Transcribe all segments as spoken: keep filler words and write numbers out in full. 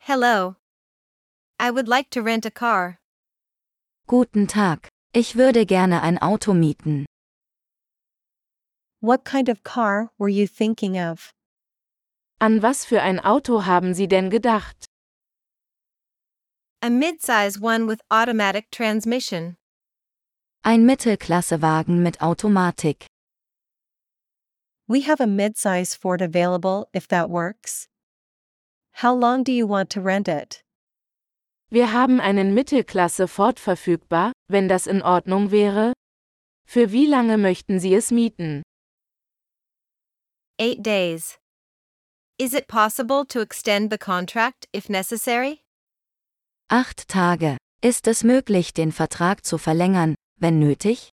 Hello. I would like to rent a car. Guten Tag, ich würde gerne ein Auto mieten. What kind of car were you thinking of? An was für ein Auto haben Sie denn gedacht? A midsize one with automatic transmission. Ein Mittelklassewagen mit Automatik. We have a midsize Ford available if that works. How long do you want to rent it? Wir haben einen Mittelklasse Ford verfügbar, wenn das in Ordnung wäre? Für wie lange möchten Sie es mieten? Eight days. Is it possible to extend the contract if necessary? Acht Tage. Ist es möglich, den Vertrag zu verlängern, wenn nötig?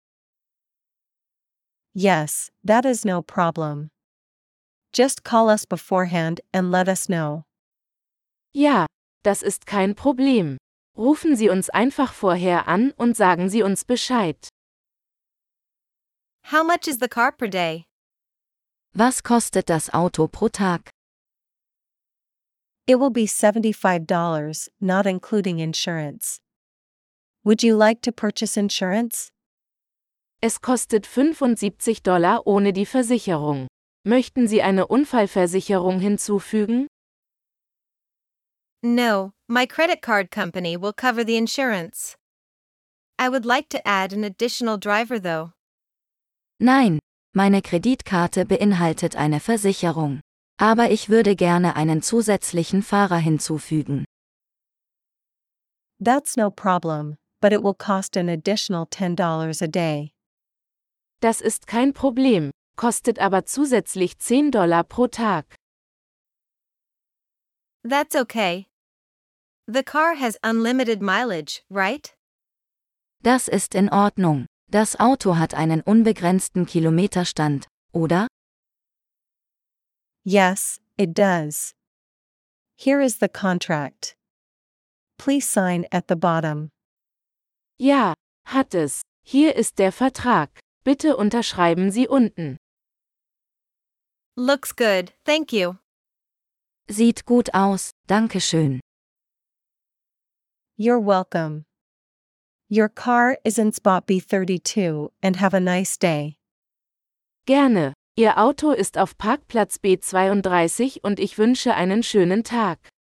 Yes, that is no problem. Just call us beforehand and let us know. Ja, das ist kein Problem. Rufen Sie uns einfach vorher an und sagen Sie uns Bescheid. How much is the car per day? Was kostet das Auto pro Tag? It will be seventy-five dollars, not including insurance. Would you like to purchase insurance? Es kostet fünfundsiebzig Dollar ohne die Versicherung. Möchten Sie eine Unfallversicherung hinzufügen? No, my credit card company will cover the insurance. I would like to add an additional driver though. Nein, meine Kreditkarte beinhaltet eine Versicherung. Aber ich würde gerne einen zusätzlichen Fahrer hinzufügen. That's no problem, but it will cost an additional ten dollars a day. Das ist kein Problem, kostet aber zusätzlich zehn Dollar pro Tag. That's okay. The car has unlimited mileage, right? Das ist in Ordnung. Das Auto hat einen unbegrenzten Kilometerstand, oder? Yes, it does. Here is the contract. Please sign at the bottom. Ja, hat es. Hier ist der Vertrag. Bitte unterschreiben Sie unten. Looks good, thank you. Sieht gut aus, danke schön. You're welcome. Your car is in spot B thirty-two and have a nice day. Gerne. Ihr Auto ist auf Parkplatz B zweiunddreißig und ich wünsche einen schönen Tag.